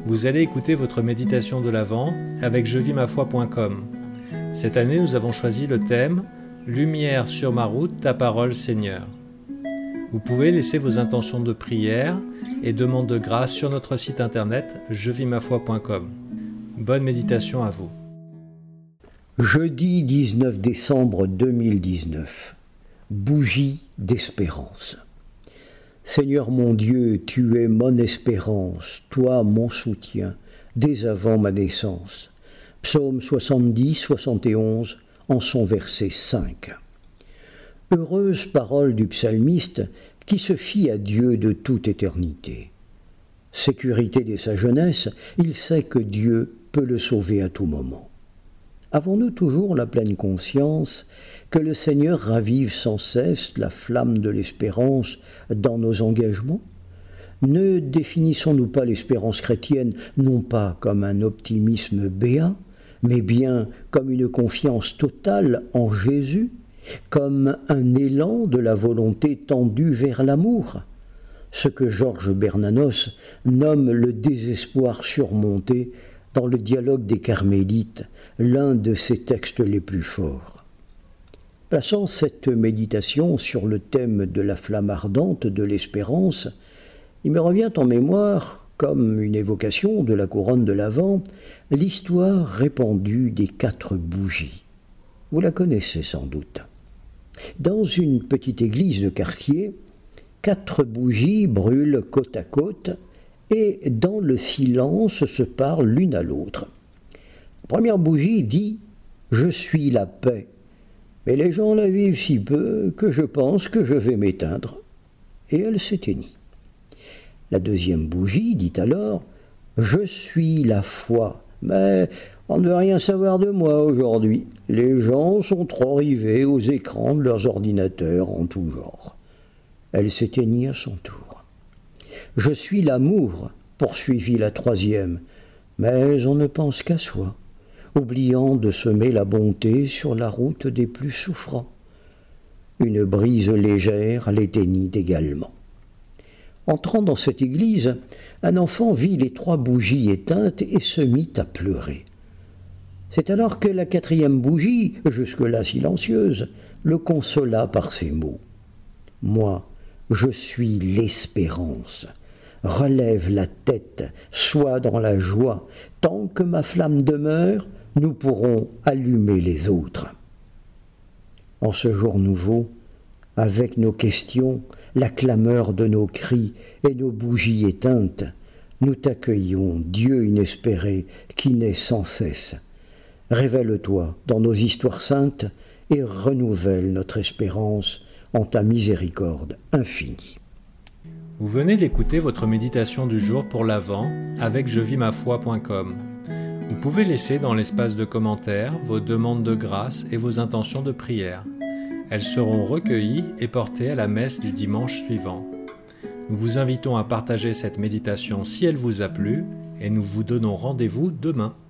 Vous allez écouter votre méditation de l'Avent avec jevimafoi.com. Cette année, nous avons choisi le thème « Lumière sur ma route, ta parole Seigneur ». Vous pouvez laisser vos intentions de prière et demandes de grâce sur notre site internet jevimafoi.com. Bonne méditation à vous. Jeudi 19 décembre 2019. Bougie d'espérance. Seigneur mon Dieu, tu es mon espérance, toi mon soutien, dès avant ma naissance. Psaume 70-71, en son verset 5. Heureuse parole du psalmiste qui se fie à Dieu de toute éternité. Sécurité dès sa jeunesse, il sait que Dieu peut le sauver à tout moment. Avons-nous toujours la pleine conscience que le Seigneur ravive sans cesse la flamme de l'espérance dans nos engagements? Ne définissons-nous pas l'espérance chrétienne non pas comme un optimisme béat, mais bien comme une confiance totale en Jésus, comme un élan de la volonté tendue vers l'amour? Ce que Georges Bernanos nomme le désespoir surmonté dans le dialogue des Carmélites, l'un de ses textes les plus forts. Plaçant cette méditation sur le thème de la flamme ardente de l'espérance, il me revient en mémoire, comme une évocation de la couronne de l'Avent, l'histoire répandue des 4 bougies. Vous la connaissez sans doute. Dans une petite église de quartier, 4 bougies brûlent côte à côte et dans le silence se parlent l'une à l'autre. La première bougie dit « Je suis la paix ». Mais les gens la vivent si peu que je pense que je vais m'éteindre. Et elle s'éteignit. La deuxième bougie dit alors « Je suis la foi ». Mais on ne veut rien savoir de moi aujourd'hui. Les gens sont trop rivés aux écrans de leurs ordinateurs en tout genre. Elle s'éteignit à son tour. « Je suis l'amour », poursuivit la troisième, mais on ne pense qu'à soi, oubliant de semer la bonté sur la route des plus souffrants. Une brise légère l'éteignit également. Entrant dans cette église, un enfant vit les 3 bougies éteintes et se mit à pleurer. C'est alors que la 4e bougie, jusque-là silencieuse, le consola par ces mots. « Moi, je suis l'espérance. Relève la tête, sois dans la joie. Tant que ma flamme demeure, nous pourrons allumer les autres. » En ce jour nouveau, avec nos questions, la clameur de nos cris et nos bougies éteintes, nous t'accueillons, Dieu inespéré, qui naît sans cesse. Révèle-toi dans nos histoires saintes et renouvelle notre espérance en ta miséricorde infinie. Vous venez d'écouter votre méditation du jour pour l'Avent avec jevimafoi.com. Vous pouvez laisser dans l'espace de commentaires vos demandes de grâce et vos intentions de prière. Elles seront recueillies et portées à la messe du dimanche suivant. Nous vous invitons à partager cette méditation si elle vous a plu et nous vous donnons rendez-vous demain.